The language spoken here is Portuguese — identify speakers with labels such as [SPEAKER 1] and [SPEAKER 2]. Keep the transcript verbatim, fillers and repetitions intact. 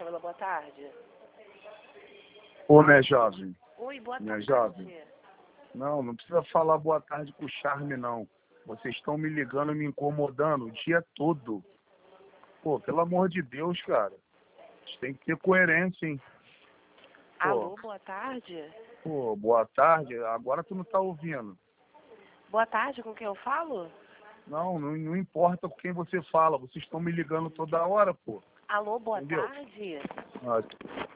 [SPEAKER 1] Camila, boa tarde.
[SPEAKER 2] Ô, minha jovem.
[SPEAKER 1] Oi, boa
[SPEAKER 2] minha
[SPEAKER 1] tarde.
[SPEAKER 2] jovem. Não, não precisa falar boa tarde com charme, não. Vocês estão me ligando e me incomodando o dia todo. Pô, pelo amor de Deus, cara. Vocês têm que ter coerência, hein? Pô,
[SPEAKER 1] Alô, boa tarde.
[SPEAKER 2] Pô, boa tarde. Agora tu não tá ouvindo.
[SPEAKER 1] Boa tarde, com quem eu falo?
[SPEAKER 2] Não, não, não importa com quem você fala. Vocês estão me ligando toda hora, pô.
[SPEAKER 1] Alô, boa
[SPEAKER 2] Entendeu?
[SPEAKER 1] tarde.
[SPEAKER 2] Ah,